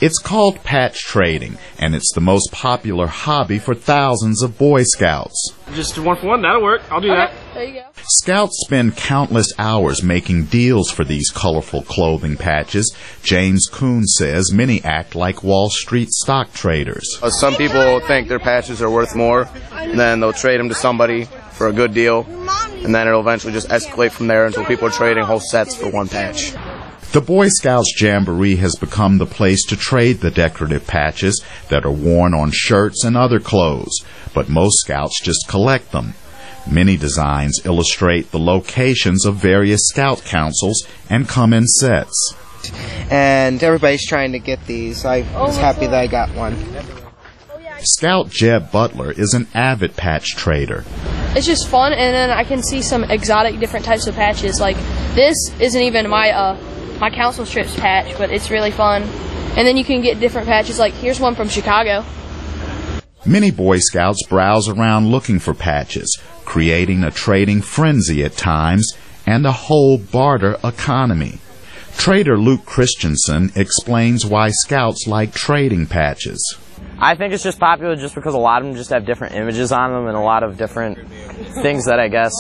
It's called patch trading, and it's the most popular hobby for thousands of Boy Scouts. Just 1 for 1, that'll work. I'll do that. There you go. Scouts spend countless hours making deals for these colorful clothing patches. James Kuhn says many act like Wall Street stock traders. Some people think their patches are worth more, and then they'll trade them to somebody for a good deal, and then it'll eventually just escalate from there until people are trading whole sets for one patch. The Boy Scouts Jamboree has become the place to trade the decorative patches that are worn on shirts and other clothes, but most Scouts just collect them. Many designs illustrate the locations of various Scout councils and come in sets. And everybody's trying to get these. I was happy that I got one. Scout Jeb Butler is an avid patch trader. It's just fun, and then I can see some exotic different types of patches. Like, this isn't even my council strips patch, but it's really fun. And then you can get different patches, like here's one from Chicago. Many Boy Scouts browse around looking for patches, creating a trading frenzy at times and a whole barter economy. Trader Luke Christensen explains why Scouts like trading patches. I think it's just popular just because a lot of them just have different images on them and a lot of different things that I guess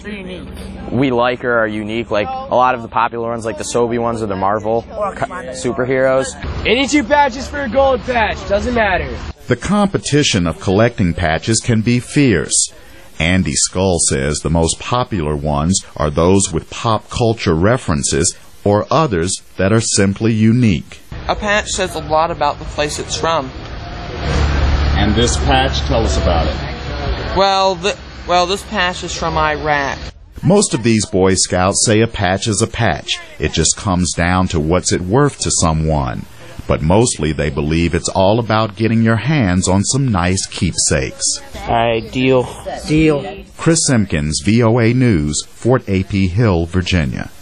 we like or are unique. Like a lot of the popular ones, like the Sobe ones or the Marvel superheroes. Any 2 patches for a gold patch, doesn't matter. The competition of collecting patches can be fierce. Andy Skull says the most popular ones are those with pop culture references or others that are simply unique. A patch says a lot about the place it's from. And this patch, tell us about it. Well, this patch is from Iraq. Most of these Boy Scouts say a patch is a patch. It just comes down to what's it worth to someone. But mostly they believe it's all about getting your hands on some nice keepsakes. All right, deal. Chris Simpkins, VOA News, Fort A.P. Hill, Virginia.